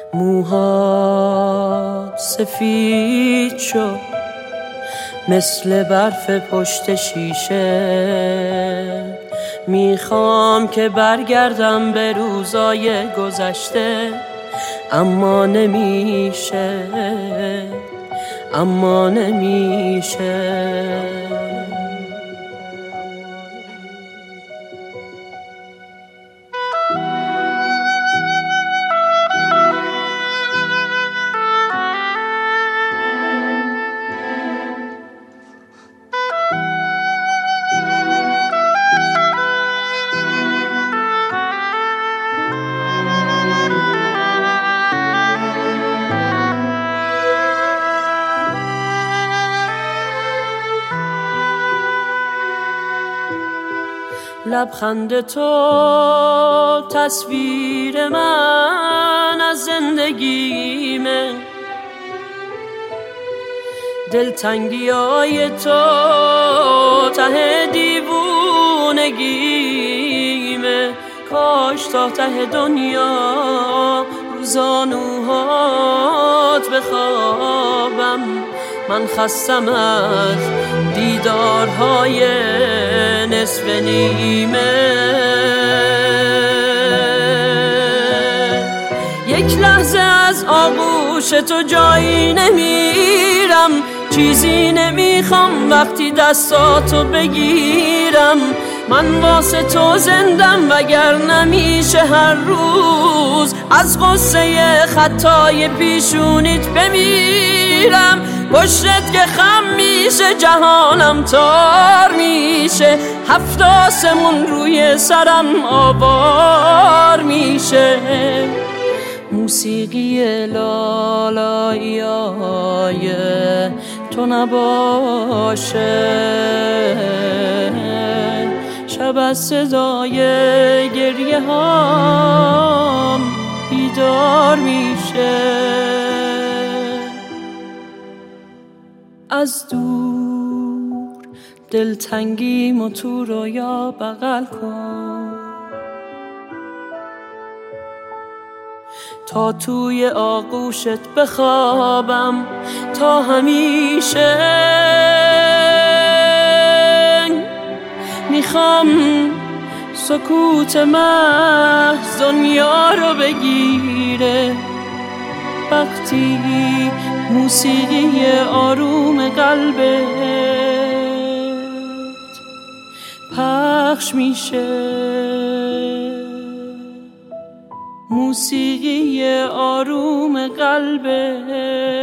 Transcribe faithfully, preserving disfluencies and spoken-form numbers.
موهات سفید شد مثل برف پشت شیشه. میخوام که برگردم به روزای گذشته، اما نمیشه، اما نمیشه. لبخند تو تصویر من از زندگیمه، دلتنگیای تو ته دیوونگیمه. کاش تا ته دنیا روزانوهات بخوابم، من خستم از دیدارهای نصف نیمه. یک لحظه از آغوش تو جایی نمیرم، چیزی نمیخوام وقتی دستاتو بگیرم. من واسه تو زندم وگر نمیشه هر روز از غصه خطای پیشونیت بمیرم. پشتت که خم میشه جهانم تار میشه، هفت آسمون روی سرم آوار میشه. موسیقی لالاییای تو نباشه، شب از صدای گریه هام بیدار میشه. از دور دلتنگیمو تو رویا بغل کن، تا توی آغوشت بخوابم تا همیشه. میخوام سکوت محض دنیا رو بگیره، وقتی موسیقی آروم قلبت پخش میشه. موسیقی آروم قلبت